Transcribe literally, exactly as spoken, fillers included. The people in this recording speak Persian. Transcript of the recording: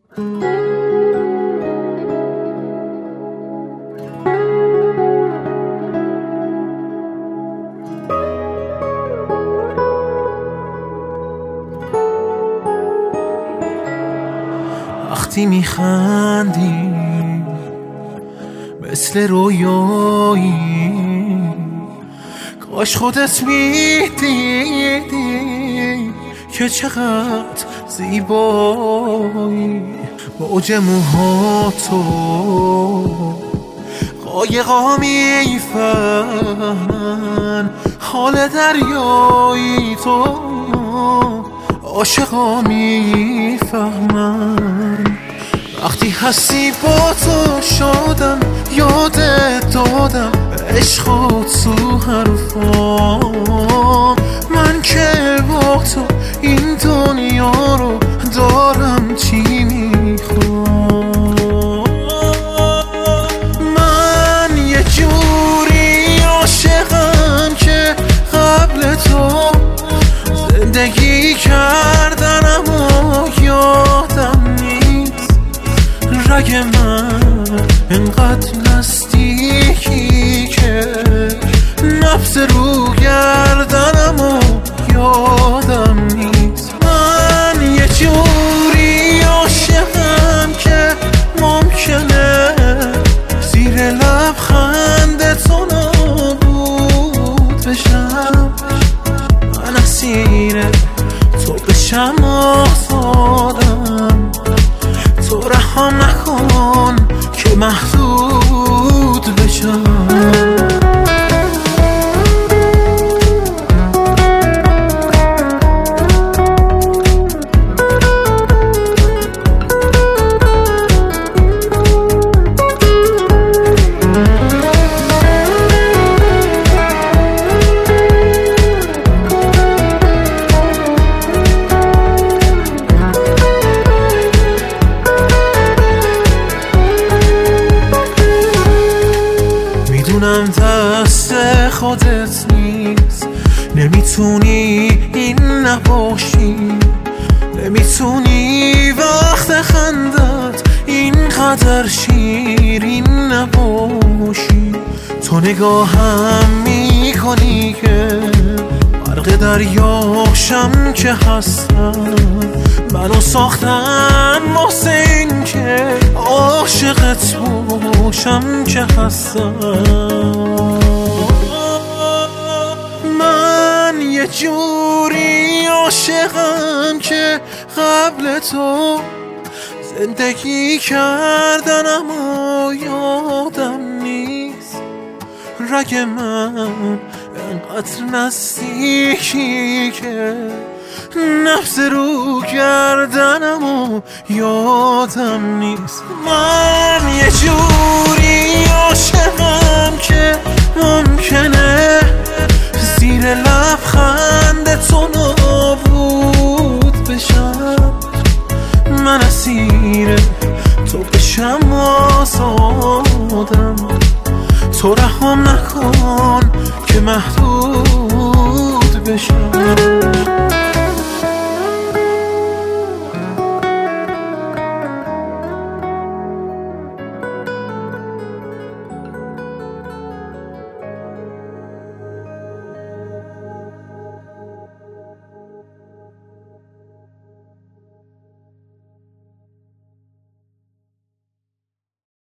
وقتی میخندی مثل رویایی، کاش خودت میدیدی که چقدر زیبایی. موج موهاتو قایقا میفهمن، حال دریایی تو عاشقا میفهمن. وقتی هستی با تو شادم، یادت دادم عشقات تو حرفام. من که با تو این دنیا رو دارم چی میخوام. من یه جوری عاشقم که قبل تو زندگی کردن اما یادم نیست. رگ من انقدر نزدیکی که نفس رو گردنم و یادم نیست. من یه جوری عاشقم که ممکنه زیر لبخند تو نابود بشم. من اسیر تو بشم آزادم، تو رحم نکن که محدود بشم. میدونم دست خودت نیست، نمیتونی این نباشی، نمیتونی وقت خندت اینقدر شیرین نباشی. تو نگاهم میکنی که غرق دریاشم که هستم. منو ساختن واسه این که عاشقت باشم که هستم. من یه جوری عاشقم که قبل تو زندگی کردن اما یادم نیست. رگ من انقدر نزدیکی که نفس رو گردنم و یادم نیست. من یه جوری عاشقم که ممکنه زیر لبخند تو نابود بشم. من اسیر تو بشم آزادم، تو رحم نکن که محدود بشم.